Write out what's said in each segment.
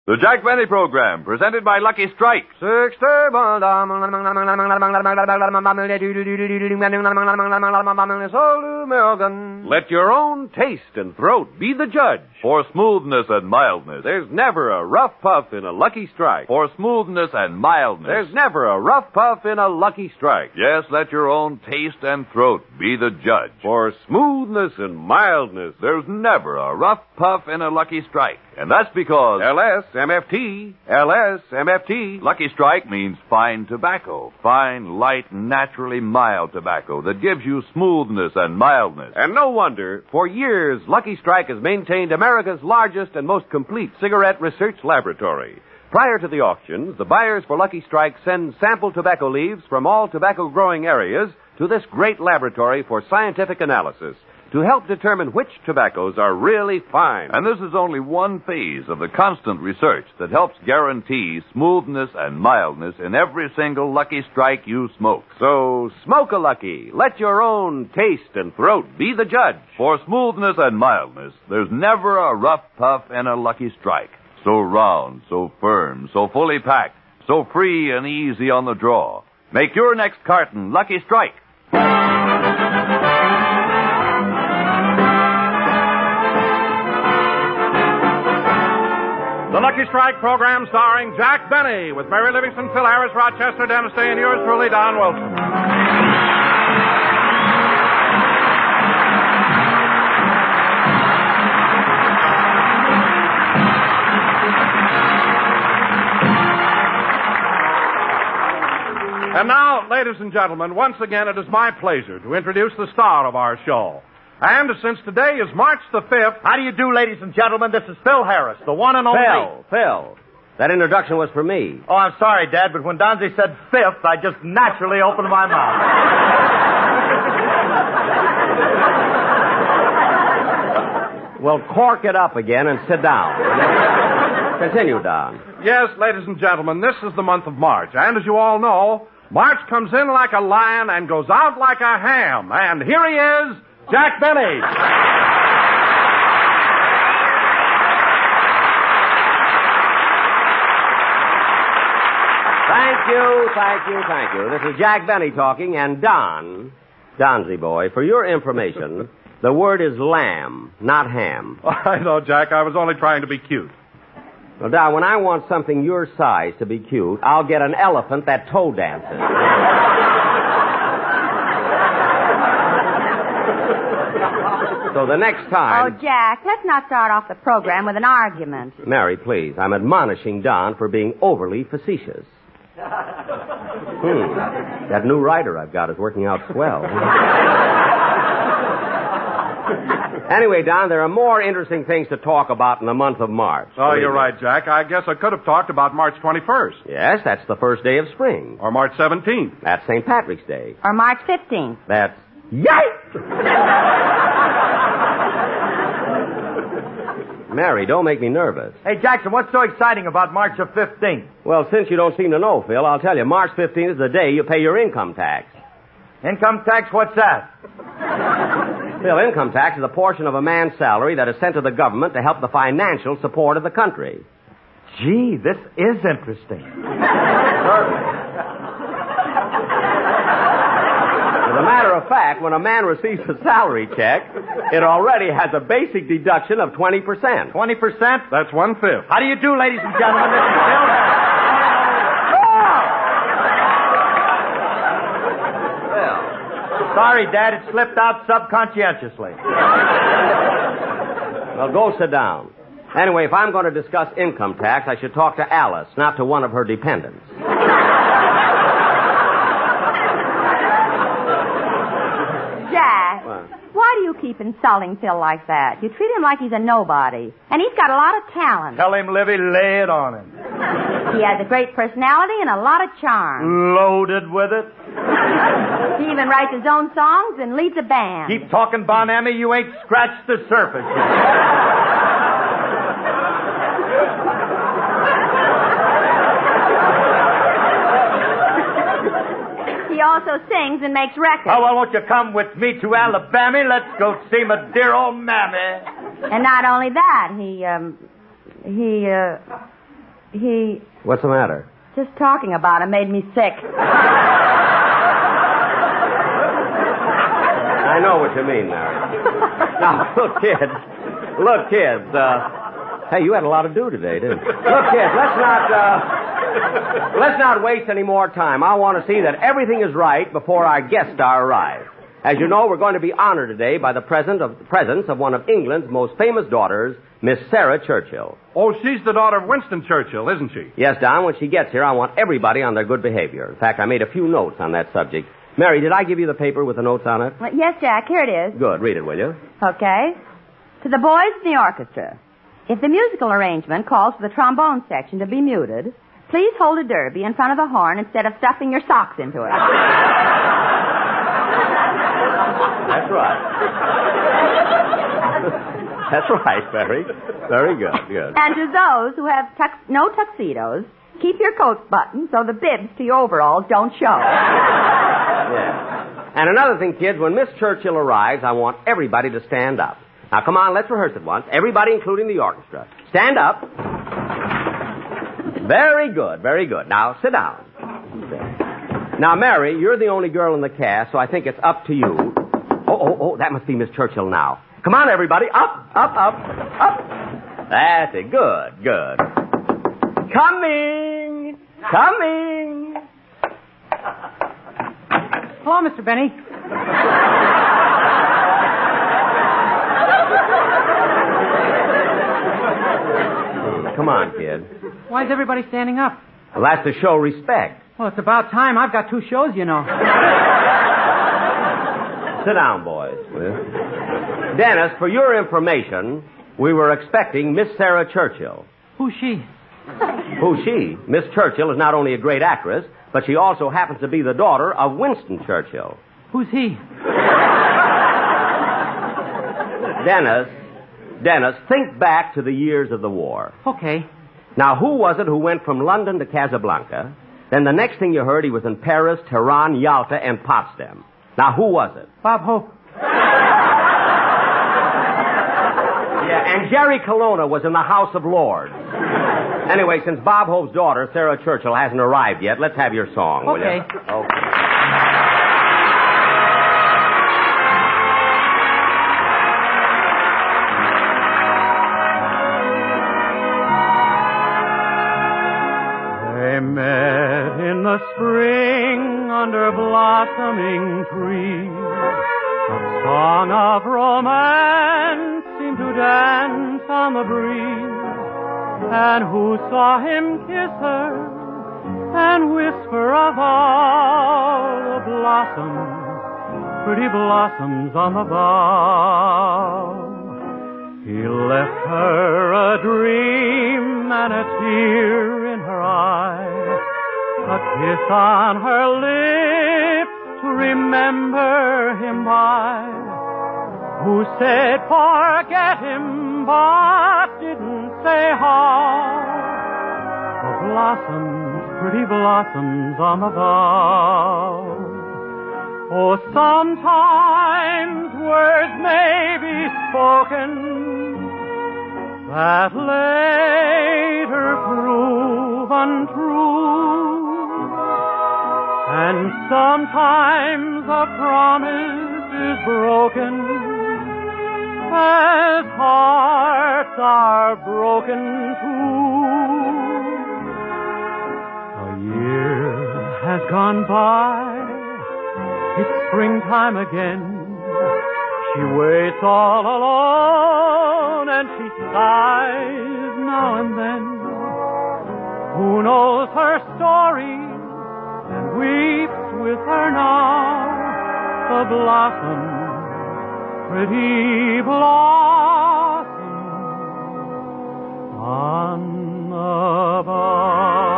The Jack Benny Program, presented by Lucky Strike. Let your own taste and throat be the judge. For smoothness and mildness. There's never a rough puff in a Lucky Strike. For smoothness and mildness. There's never a rough puff in a Lucky Strike. Yes, let your own taste and throat be the judge. For smoothness and mildness. There's never a rough puff in a Lucky Strike. And that's because LSMFT. LSMFT. Lucky Strike means fine tobacco. Fine, light, naturally mild tobacco that gives you smoothness and mildness. And no wonder. For years, Lucky Strike has maintained America's largest and most complete cigarette research laboratory. Prior to the auctions, the buyers for Lucky Strike send sample tobacco leaves from all tobacco-growing areas to this great laboratory for scientific analysis to help determine which tobaccos are really fine. And this is only one phase of the constant research that helps guarantee smoothness and mildness in every single Lucky Strike you smoke. So, smoke a Lucky. Let your own taste and throat be the judge. For smoothness and mildness, there's never a rough puff in a Lucky Strike. So round, so firm, so fully packed, so free and easy on the draw. Make your next carton Lucky Strike. The Lucky Strike program starring Jack Benny with Mary Livingston, Phil Harris, Rochester Dempsey, and yours truly, Don Wilson. And now, ladies and gentlemen, once again it is my pleasure to introduce the star of our show. And since today is March the 5th... How do you do, ladies and gentlemen? This is Phil Harris, the one and only... Phil. That introduction was for me. Oh, I'm sorry, Dad, but when Donzie said 5th, I just naturally opened my mouth. Well, cork it up again and sit down. Continue, Don. Yes, ladies and gentlemen, this is the month of March. And as you all know, March comes in like a lion and goes out like a ham. And here he is... Jack Benny. Thank you. This is Jack Benny talking, and Donzie boy, for your information, the word is lamb, not ham. Oh, I know, Jack. I was only trying to be cute. Well, Don, when I want something your size to be cute, I'll get an elephant that toe dances. So the next time... Oh, Jack, let's not start off the program with an argument. Mary, please. I'm admonishing Don for being overly facetious. That new writer I've got is working out swell. Anyway, Don, there are more interesting things to talk about in the month of March. Oh, you're right, Jack. I guess I could have talked about March 21st. Yes, that's the first day of spring. Or March 17th. That's St. Patrick's Day. Or March 15th. That's... Yikes! Mary, don't make me nervous. Hey, Jackson, what's so exciting about March the 15th? Well, since you don't seem to know, Phil, I'll tell you. March 15th is the day you pay your income tax. Income tax? What's that? Phil, income tax is a portion of a man's salary that is sent to the government to help the financial support of the country. Gee, this is interesting. Certainly. As a matter of fact, when a man receives a salary check, it already has a basic deduction of 20%. 20%? That's 1/5. How do you do, ladies and gentlemen? This is Phil Harris. Sorry, Dad, it slipped out subconscientiously. Well, go sit down. Anyway, if I'm going to discuss income tax, I should talk to Alice, not to one of her dependents. Jack, why do you keep insulting Phil like that? You treat him like he's a nobody. And he's got a lot of talent. Tell him, Livy, lay it on him. He has a great personality and a lot of charm. Loaded with it. He even writes his own songs and leads a band. Keep talking, Bonammy. You ain't scratched the surface yet. He also sings and makes records. Oh, well, won't you come with me to Alabama? Let's go see my dear old mammy. And not only that, He... What's the matter? Just talking about him made me sick. I know what you mean, Mary. Now, look, kids. Hey, you had a lot to do today, didn't you? Look, kids, let's not waste any more time. I want to see that everything is right before our guest star arrives. As you know, we're going to be honored today by the presence of one of England's most famous daughters, Miss Sarah Churchill. Oh, she's the daughter of Winston Churchill, isn't she? Yes, Don, when she gets here, I want everybody on their good behavior. In fact, I made a few notes on that subject. Mary, did I give you the paper with the notes on it? Yes, Jack, here it is. Good. Read it, will you? Okay. To the boys in the orchestra. If the musical arrangement calls for the trombone section to be muted, please hold a derby in front of the horn instead of stuffing your socks into it. That's right. That's right, Mary. Very good, good. And to those who have no tuxedos, keep your coats buttoned so the bibs to your overalls don't show. Yeah. And another thing, kids, when Miss Churchill arrives, I want everybody to stand up. Now, come on, let's rehearse it once. Everybody, including the orchestra. Stand up. Very good, very good. Now, sit down. Now, Mary, you're the only girl in the cast, so I think it's up to you. Oh, that must be Miss Churchill now. Come on, everybody. Up. That's it. Good. Coming. Hello, Mr. Benny. Come on, kid. Why is everybody standing up? Well, that's to show respect. Well, it's about time. I've got 2 shows, you know. Sit down, boys. Dennis, for your information, we were expecting Miss Sarah Churchill. Who's she? Who's she? Miss Churchill is not only a great actress, but she also happens to be the daughter of Winston Churchill. Who's he? Dennis, think back to the years of the war. Okay. Now, who was it who went from London to Casablanca? Then the next thing you heard, he was in Paris, Tehran, Yalta, and Potsdam. Now, who was it? Bob Hope. Yeah, and Jerry Colonna was in the House of Lords. Anyway, since Bob Hope's daughter, Sarah Churchill, hasn't arrived yet, let's have your song, will Okay. you? Okay. They met in the spring under blossoming trees. A song of romance seemed to dance on the breeze. And who saw him kiss her and whisper of all the blossoms, pretty blossoms on the bough? He left her a dream and a tear in her eye, a kiss on her lips to remember him by. Who said forget him, but didn't say how. The blossoms, pretty blossoms on the bough. Oh, sometimes words may be spoken that later prove untrue. And sometimes a promise is broken as hearts are broken too. A year has gone by, it's springtime again. She waits all alone and she sighs now and then. Who knows her story and weeps with her now? The blossoms, pretty blossoms on the bough.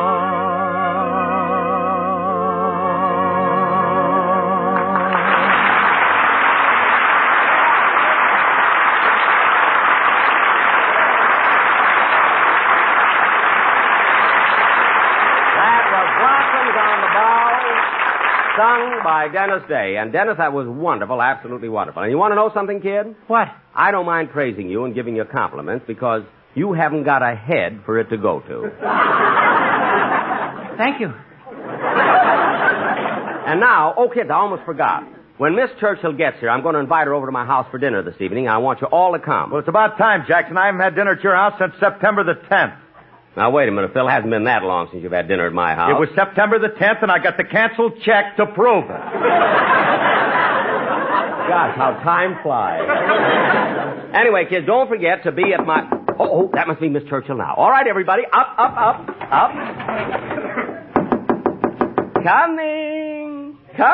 That was Blossoms on the Bough, sung by Dennis Day. And Dennis, that was wonderful, absolutely wonderful. And you want to know something, kid? What? I don't mind praising you and giving you compliments because You haven't got a head for it to go to. Thank you. And now, kids, I almost forgot. When Miss Churchill gets here, I'm going to invite her over to my house for dinner this evening. I want you all to come. Well, it's about time, Jackson. I haven't had dinner at your house since September the 10th. Now, wait a minute, Phil. It hasn't been that long since you've had dinner at my house. It was September the 10th, and I got the canceled check to prove it. Gosh, how time flies. Anyway, kids, don't forget to be at my... Oh, that must be Miss Churchill now. All right, everybody. Up. Coming.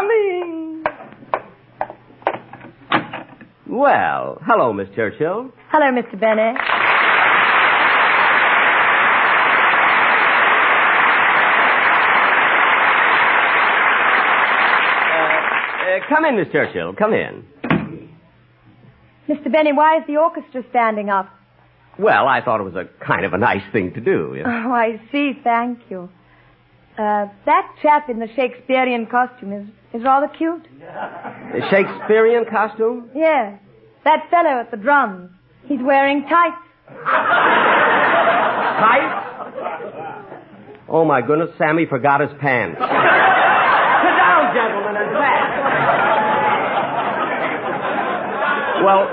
Well, hello, Miss Churchill. Hello, Mr. Benny. Come in, Miss Churchill. Come in. Mr. Benny, why is the orchestra standing up? Well, I thought it was a kind of a nice thing to do. You know? Oh, I see. Thank you. That chap in the Shakespearean costume is rather cute. The Shakespearean costume? Yes. That fellow at the drums. He's wearing tights. Tights? Oh, my goodness, Sammy forgot his pants. Sit down, gentlemen, and fast. Well,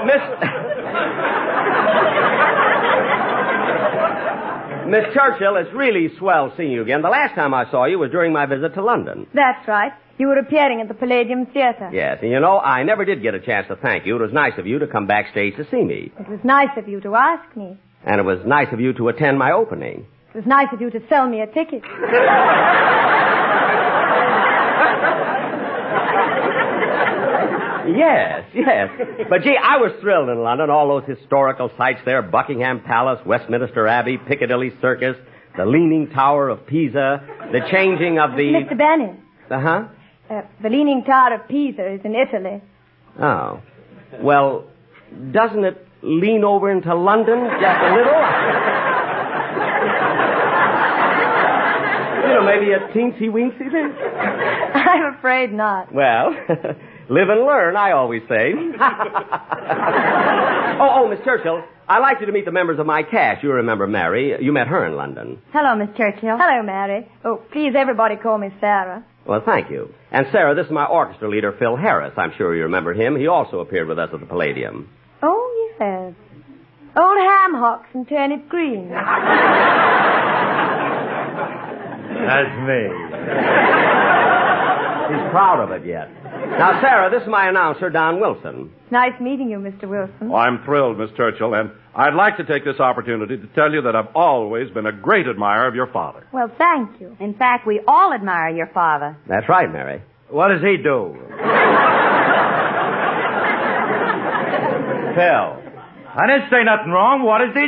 Miss Churchill, it's really swell seeing you again. The last time I saw you was during my visit to London. That's right. You were appearing at the Palladium Theater. Yes, and you know, I never did get a chance to thank you. It was nice of you to come backstage to see me. It was nice of you to ask me. And it was nice of you to attend my opening. It was nice of you to sell me a ticket. Yes. But, gee, I was thrilled in London. All those historical sites there, Buckingham Palace, Westminster Abbey, Piccadilly Circus, the Leaning Tower of Pisa, the changing of the... Mr. Benny. Uh-huh? The Leaning Tower of Pisa is in Italy. Oh. Well, doesn't it lean over into London just a little? You know, maybe a teensy-weensy bit? I'm afraid not. Well... Live and learn, I always say. Oh, Miss Churchill, I'd like you to meet the members of my cast. You remember Mary. You met her in London. Hello, Miss Churchill. Hello, Mary. Oh, please, everybody call me Sarah. Well, thank you. And Sarah, this is my orchestra leader, Phil Harris. I'm sure you remember him. He also appeared with us at the Palladium. Oh, yes. Old ham hocks and turnip greens. That's me. He's proud of it yet. Now, Sarah, this is my announcer, Don Wilson. Nice meeting you, Mr. Wilson. Well, I'm thrilled, Miss Churchill, and I'd like to take this opportunity to tell you that I've always been a great admirer of your father. Well, thank you. In fact, we all admire your father. That's right, Mary. What does he do? Phil. I didn't say nothing wrong. What does he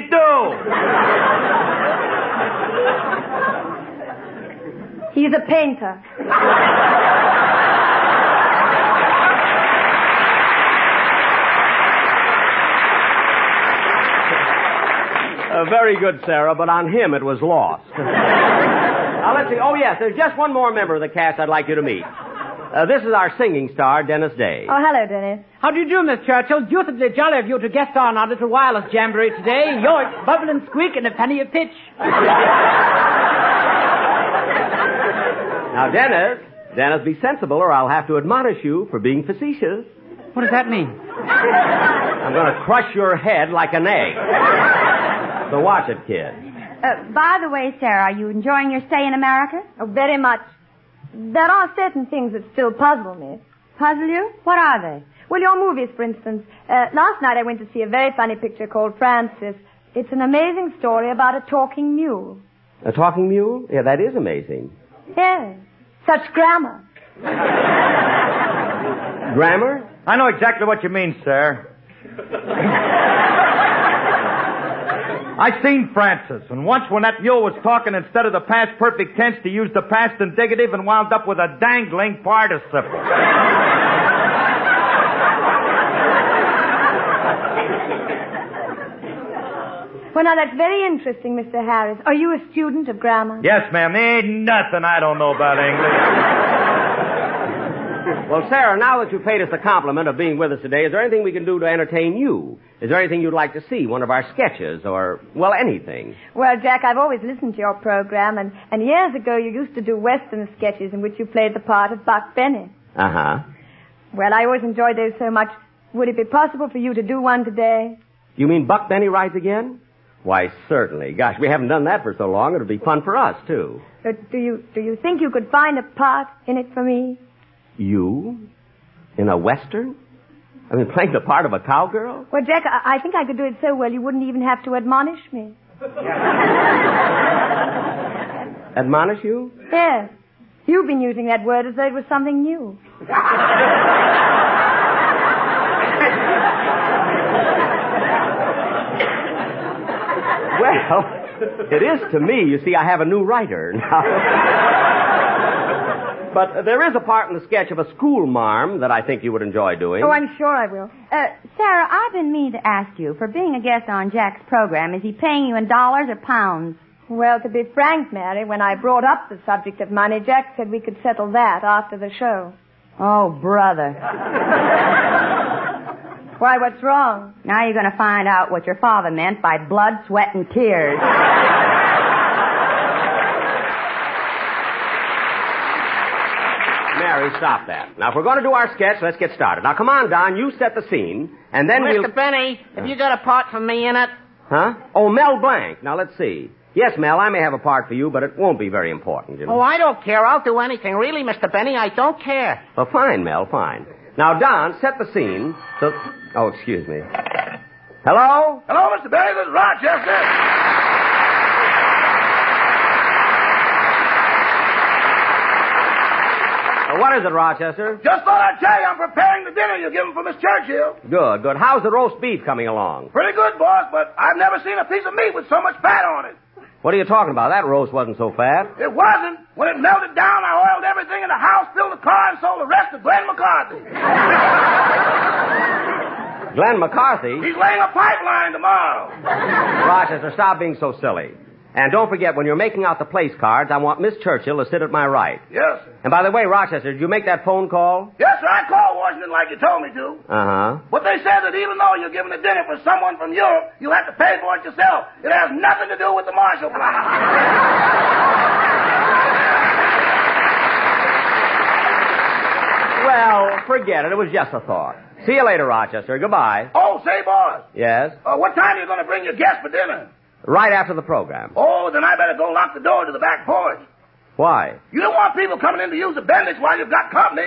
do? He's a painter. Very good, Sarah, but on him it was lost. Now, let's see. Oh, yes, there's just one more member of the cast I'd like you to meet. This is our singing star, Dennis Day. Oh, hello, Dennis. How do you do, Miss Churchill? Deucedly jolly of you to guest on our little wireless jamboree today. You're bubble and squeak and a penny a pitch. Now, Dennis, be sensible or I'll have to admonish you for being facetious. What does that mean? I'm going to crush your head like an egg. So watch it, kid. By the way, Sarah, are you enjoying your stay in America? Oh, very much. There are certain things that still puzzle me. Puzzle you? What are they? Well, your movies, for instance. Last night I went to see a very funny picture called Francis. It's an amazing story about a talking mule. A talking mule? Yeah, that is amazing. Yes. Such grammar. Grammar? I know exactly what you mean, sir. I seen Francis, and once when that mule was talking, instead of the past perfect tense, he used the past indicative and wound up with a dangling participle. Well, now, that's very interesting, Mr. Harris. Are you a student of grammar? Yes, ma'am. There ain't nothing I don't know about English. Well, Sarah, now that you've paid us the compliment of being with us today, is there anything we can do to entertain you? Is there anything you'd like to see? One of our sketches or, well, anything? Well, Jack, I've always listened to your program, and years ago you used to do Western sketches in which you played the part of Buck Benny. Uh-huh. Well, I always enjoyed those so much. Would it be possible for you to do one today? You mean Buck Benny rides again? Why, certainly. Gosh, we haven't done that for so long. It'll be fun for us, too. But do you think you could find a part in it for me? You? In a Western? I mean, playing the part of a cowgirl? Well, Jack, I think I could do it so well you wouldn't even have to admonish me. Admonish you? Yes. You've been using that word as though it was something new. Well, it is to me. You see, I have a new writer now. But there is a part in the sketch of a school marm that I think you would enjoy doing. Oh, I'm sure I will. Sarah, I've been meaning to ask you, for being a guest on Jack's program, is he paying you in dollars or pounds? Well, to be frank, Mary, when I brought up the subject of money, Jack said we could settle that after the show. Oh, brother. Why, what's wrong? Now you're going to find out what your father meant by blood, sweat, and tears. Mary, stop that. Now, if we're going to do our sketch, let's get started. Now, come on, Don, you set the scene, and then Mr. Benny, have you got a part for me in it? Huh? Oh, Mel Blanc. Now, let's see. Yes, Mel, I may have a part for you, but it won't be very important, you know. Oh, I don't care. I'll do anything. Really, Mr. Benny, I don't care. Well, fine, Mel, fine. Now, Don, set the scene. So... Oh, excuse me. Hello? Hello, Mr. Benny. This is Rochester. What is it, Rochester? Just thought I'd tell you I'm preparing the dinner you're giving for Miss Churchill. Good, good. How's the roast beef coming along? Pretty good, boss, but I've never seen a piece of meat with so much fat on it. What are you talking about? That roast wasn't so fat. It wasn't. When it melted down, I oiled everything in the house, filled the car, and sold the rest to Glenn McCarthy. Glenn McCarthy? He's laying a pipeline tomorrow. Rochester, stop being so silly. And don't forget, when you're making out the place cards, I want Miss Churchill to sit at my right. Yes, sir. And by the way, Rochester, did you make that phone call? Yes, sir. I called Washington like you told me to. Uh-huh. But they said that even though you're giving a dinner for someone from Europe, you have to pay for it yourself. It has nothing to do with the Marshall Plan. Well, forget it. It was just a thought. See you later, Rochester. Goodbye. Oh, say, boss. Yes? What time are you going to bring your guests for dinner? Right after the program. Oh, then I better go lock the door to the back porch. Why? You don't want people coming in to use the Bendix while you've got company.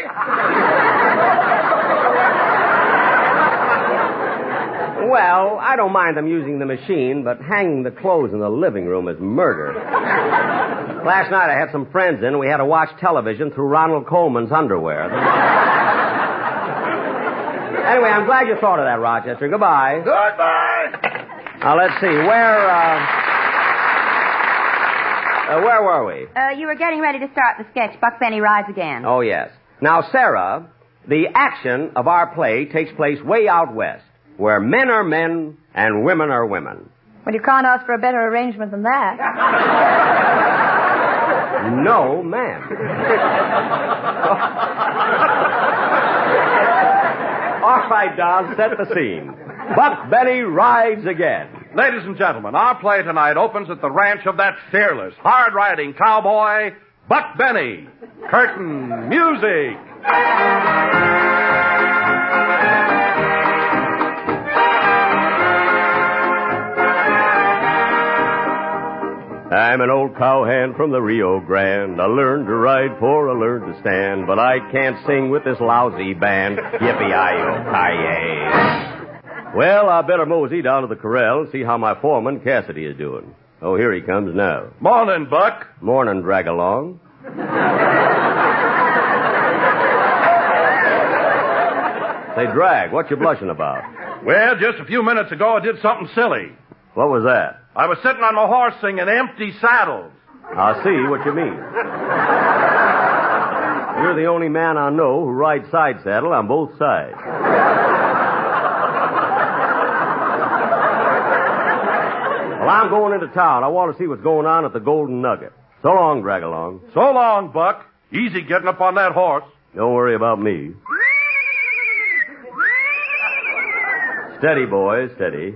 Well, I don't mind them using the machine, but hanging the clothes in the living room is murder. Last night I had some friends in and we had to watch television through Ronald Coleman's underwear. Anyway, I'm glad you thought of that, Rochester. Goodbye. Goodbye. Now, let's see. Where were we? You were getting ready to start the sketch, Buck Benny Rides Again. Oh, yes. Now, Sarah, the action of our play takes place way out west, where men are men and women are women. Well, you can't ask for a better arrangement than that. No, ma'am. All right, Don, set the scene. Buck Benny Rides Again. Ladies and gentlemen, our play tonight opens at the ranch of that fearless, hard-riding cowboy, Buck Benny. Curtain music. I'm an old cowhand from the Rio Grande. I learned to ride for I learned to stand, but I can't sing with this lousy band. Yippee-yi-yo-ki-yay. Well, I better mosey down to the corral and see how my foreman, Cassidy, is doing. Oh, here he comes now. Morning, Buck. Morning, drag along. Say, Drag, what you blushing about? Well, just a few minutes ago I did something silly. What was that? I was sitting on my horse singing Empty Saddles. I see what you mean. You're the only man I know who rides side saddle on both sides. Well, I'm going into town. I want to see what's going on at the Golden Nugget. So long, Drag Along. So long, Buck. Easy getting up on that horse. Don't worry about me. Steady, boys, steady.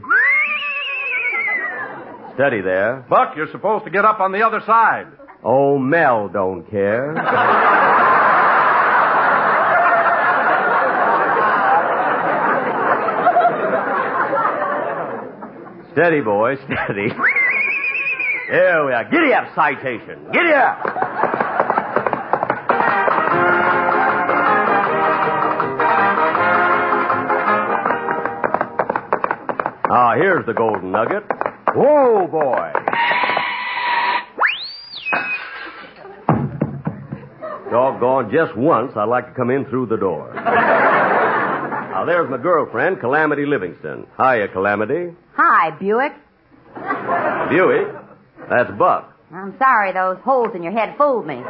Steady there. Buck, you're supposed to get up on the other side. Oh, Mel don't care. Steady, boys, steady. There we are. Giddy up, citation. Giddy up. Ah, here's the golden nugget. Whoa, boy. Doggone, just once I'd like to come in through the door. Now, there's my girlfriend, Calamity Livingston. Hiya, Calamity. Hi, Buick. Buick? That's Buck. I'm sorry, those holes in your head fooled me.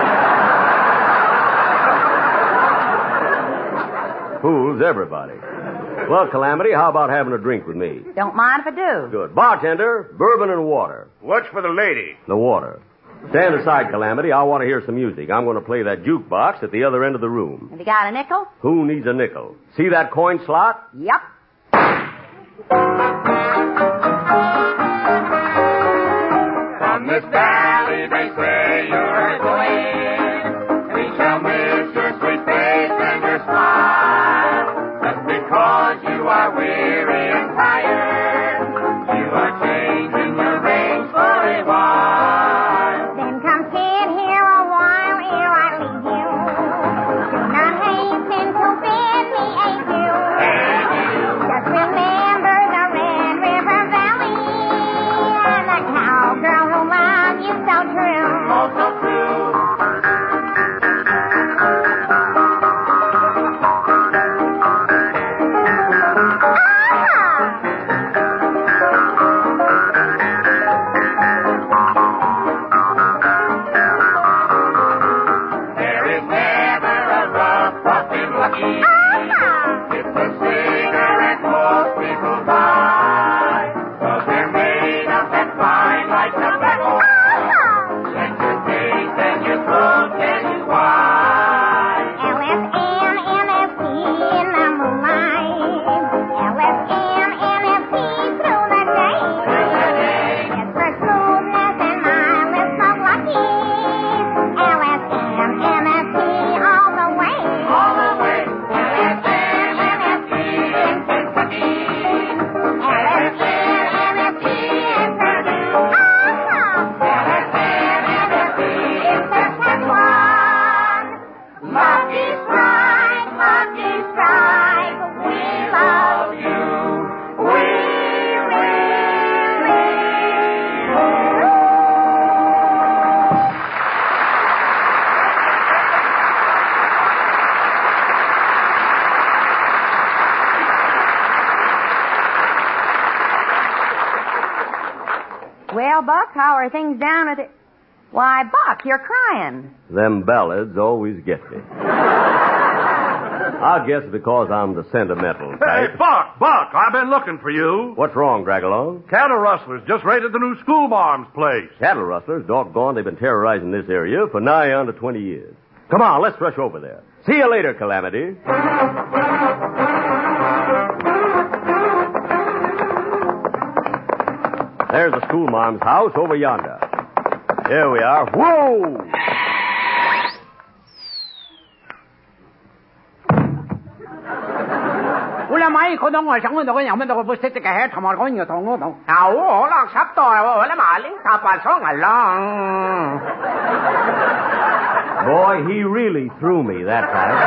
Fools everybody. Well, Calamity, how about having a drink with me? Don't mind if I do. Good. Bartender, bourbon and water. What's for the lady? The water. Stand aside, Calamity. I want to hear some music. I'm going to play that jukebox at the other end of the room. Have you got a nickel? Who needs a nickel? See that coin slot? Yep. From this valley they say you're a queen. We shall miss your sweet face and your smile. Just because you are weary and tired, you are changing your rings for a while. Then come sit here a while ere I leave you. Do not hasten to bid me adieu. Just remember the Red River Valley and the cowgirl who loved you so true. Oh, so true. There is never a rough, puff in Lucky. It's a cigarette most people buy. 'Cause they're made of that fine like tobacco. Let your taste and your throat tell you why. LSM, NFP in the moonlight. LSM, NFP through the day. It's for smoothness and mildness of Lucky. LSM, NFP all the way. All the way. LSM, NFP in Kentucky. LSM, NFP in Purdue. LSM, NFP in Saskatchewan. Lucky Strike, we love you. We really do. Well, Buck, how are things down at the... Why, Buck, you're crying. Them ballads always get me. I guess because I'm the sentimental Hey, type. Buck, I've been looking for you. What's wrong, Dragalong? Cattle rustlers just raided the new school marm's place. Cattle rustlers, doggone, they've been terrorizing this area for nigh on to 20 years. Come on, let's rush over there. See you later, Calamity. There's the schoolmarm's house over yonder. Here we are. Whoa! Ula mai ko dong wa sang do yang men do bu se te ka he thama ko nyo thong dong. À, ủa, là sắp tới rồi, là mà lính ta bà số ngày long. Boy, he really threw me that time.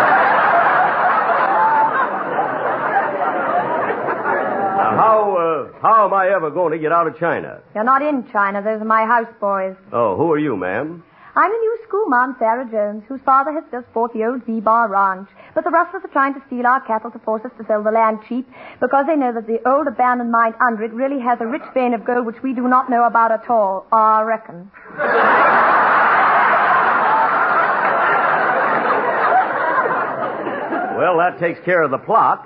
Now, how am I ever going to get out of China? You're not in China. Those are my houseboys. Oh, who are you, ma'am? I'm the new schoolma'am, Sarah Jones, whose father has just bought the old Z-Bar Ranch. But the rustlers are trying to steal our cattle to force us to sell the land cheap because they know that the old abandoned mine under it really has a rich vein of gold which we do not know about at all, I reckon. Well, that takes care of the plot.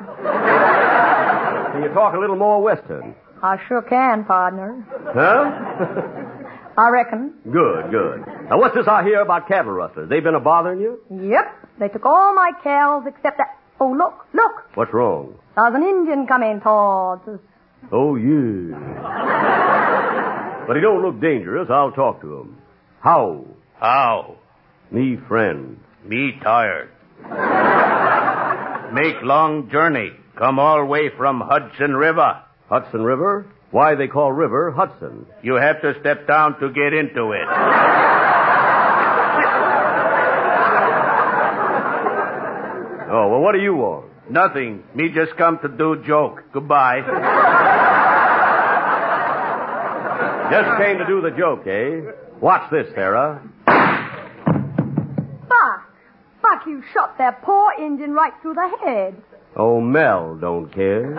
Can you talk a little more Western? I sure can, partner. Huh? I reckon. Good, good. Now, what's this I hear about cattle rustlers? They've been a-bothering you? Yep. They took all my cows except that... Oh, look. What's wrong? There's an Indian coming towards us. Oh, yeah. But he don't look dangerous. I'll talk to him. How? How? Me friend. Me tired. Make long journey. Come all way from Hudson River. Hudson River? Why they call river Hudson? You have to step down to get into it. Oh, well, what do you want? Nothing. Me just come to do joke. Goodbye. Just came to do the joke, eh? Watch this, Sarah. Buck, you shot that poor Indian right through the head. Oh, Mel don't care.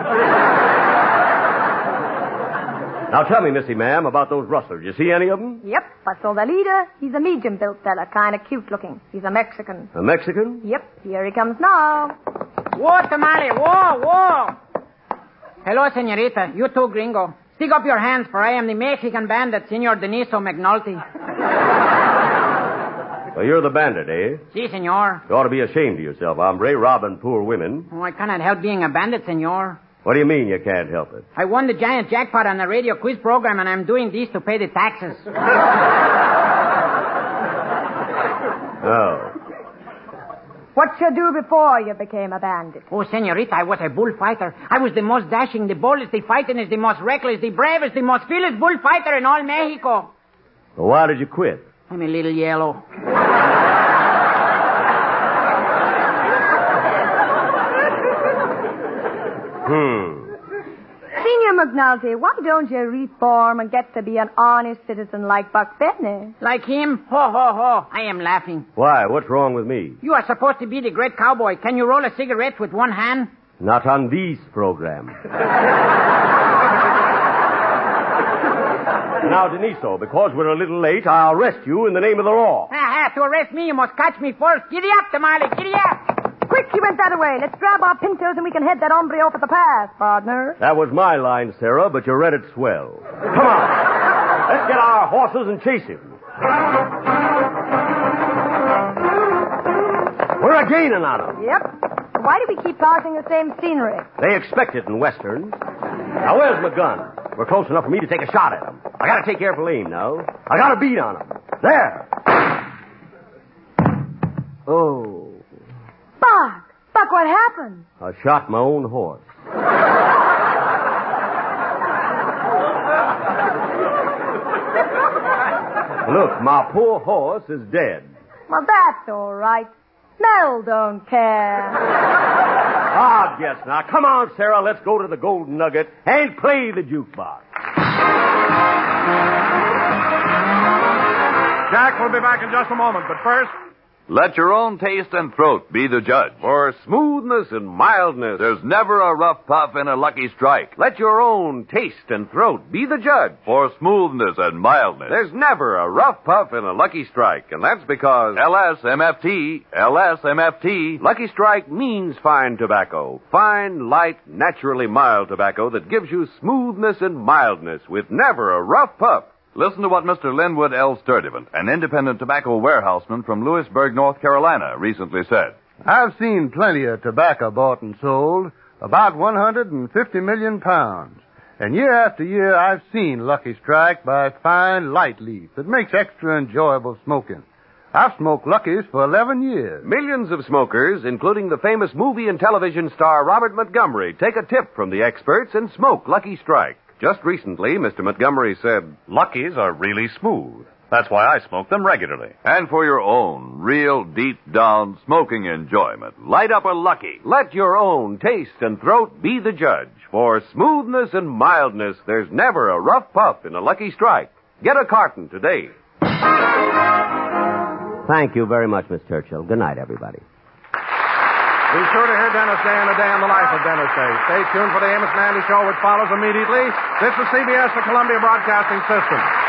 Now tell me, Missy Ma'am, about those rustlers. You see any of them? Yep, I saw the leader. He's a medium-built fella, kind of cute looking. He's a Mexican. A Mexican? Yep, here he comes now. Whoa, Tamale, whoa. Hello, senorita. You too, gringo. Stick up your hands, for I am the Mexican bandit, Senor Deniso McNulty. Well, you're the bandit, eh? Si, senor. You ought to be ashamed of yourself, hombre, robbing poor women. Oh, I cannot help being a bandit, senor. What do you mean you can't help it? I won the giant jackpot on the radio quiz program, and I'm doing this to pay the taxes. Oh. What you do before you became a bandit? Oh, senorita, I was a bullfighter. I was the most dashing, the boldest, the fightingest, the most reckless, the bravest, the most fearless bullfighter in all Mexico. Well, why did you quit? I'm a little yellow. Senior McNulty, why don't you reform and get to be an honest citizen like Buck Benny? Like him? Ho, ho, ho. I am laughing. Why? What's wrong with me? You are supposed to be the great cowboy. Can you roll a cigarette with one hand? Not on these programs. Now, Deniso, because we're a little late, I'll arrest you in the name of the law. To arrest me, you must catch me first. Giddy up, Tamale, giddy up. Quick, he went that way. Let's grab our pintos and we can head that hombre off at the pass, partner. That was my line, Sarah, but you read it swell. Come on. Let's get our horses and chase him. We're a-gaining on him. Yep. Why do we keep passing the same scenery? They expect it in westerns. Now, where's my gun? We're close enough for me to take a shot at him. I gotta take careful aim now. I got a beat on him. There. Oh. Buck, what happened? I shot my own horse. Look, my poor horse is dead. Well, that's all right. Mel don't care. Ah, yes. Now, come on, Sarah. Let's go to the Golden Nugget and play the jukebox. Jack will be back in just a moment, but first... Let your own taste and throat be the judge. For smoothness and mildness, There's never a rough puff in a Lucky Strike. let your own taste and throat be the judge. For smoothness and mildness. There's never a rough puff in a Lucky Strike, and that's because LSMFT. Lucky Strike means fine tobacco. Fine, light, naturally mild tobacco that gives you smoothness and mildness with never a rough puff. Listen to what Mr. Linwood L. Sturdivant, an independent tobacco warehouseman from Lewisburg, North Carolina, recently said. I've seen plenty of tobacco bought and sold, about 150 million pounds. And year after year, I've seen Lucky Strike by fine light leaf that makes extra enjoyable smoking. I've smoked Luckies for 11 years. Millions of smokers, including the famous movie and television star Robert Montgomery, take a tip from the experts and smoke Lucky Strike. Just recently, Mr. Montgomery said, Luckies are really smooth. That's why I smoke them regularly. And for your own real deep-down smoking enjoyment, light up a Lucky. let your own taste and throat be the judge. For smoothness and mildness, there's never a rough puff in a Lucky Strike. Get a carton today. Thank you very much, Miss Churchill. Good night, everybody. Be sure to hear Dennis Day and A Day in the Life of Dennis Day. Stay tuned for the Amos and Andy Show, which follows immediately. This is CBS, the Columbia Broadcasting System.